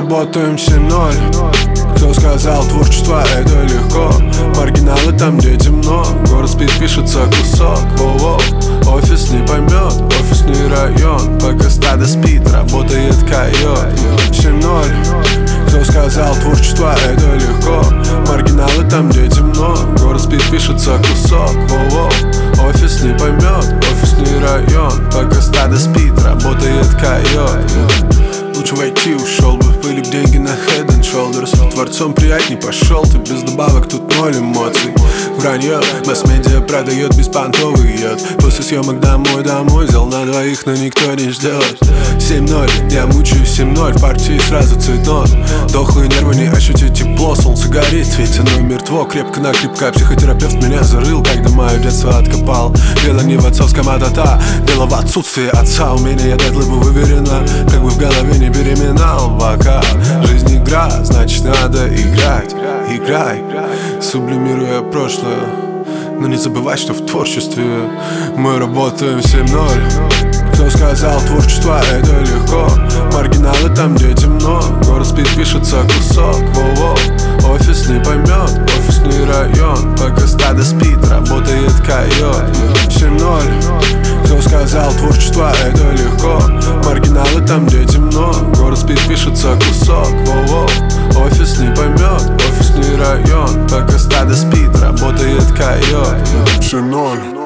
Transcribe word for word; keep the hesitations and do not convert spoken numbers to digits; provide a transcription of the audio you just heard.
работаем семь ноль. Кто сказал, творчество это легко? Маргиналы там, где темно. Город спит, пишется кусок. Воу-воу. Офис не поймет, офисный район. Пока стадо спит, работает койот. семь ноль. Кто сказал, творчество это легко? Маргиналы там, где темно. Город спит, пишется кусок. Воу-воу. Офис не поймет, офисный район. Пока стадо спит, работает койот. Лучше войти ушел бы, были б деньги на head and shoulders. Творцом приятней пошел ты, без добавок тут ноль эмоций. Вранье, масс-медиа продает беспонтовый яд. После съемок домой, домой, взял на двоих, но никто не ждет. семь ноль, я мучаюсь семь ноль, в партии сразу цветнот. Дохлые нервы, не ощутить тепло, солнце горит, светяное мертво. Крепко-накрепко психотерапевт меня зарыл, когда мое детство откопал. Дело не в отцовском, а та дело в отсутствии отца. Умение дать лыбу выверено, как бы в голове не переминал вокал. Жизнь игра, значит надо играть. Играй, сублимируя прошлое. Но не забывай, что в творчестве мы работаем семь ноль. Кто сказал, творчество это легко? Маргиналы там, где темно. Город спит, пишется кусок. Воу-воу. Офис не поймет, офисный район. Пока стадо спит, работает койот. семь ноль. Кто сказал, творчество это легко? Маргиналы там, где темно. Город спит, пишется кусок. Воу-воу. Офис не поймет, офисный район. Пока стадо спит, работает койот. семь ноль.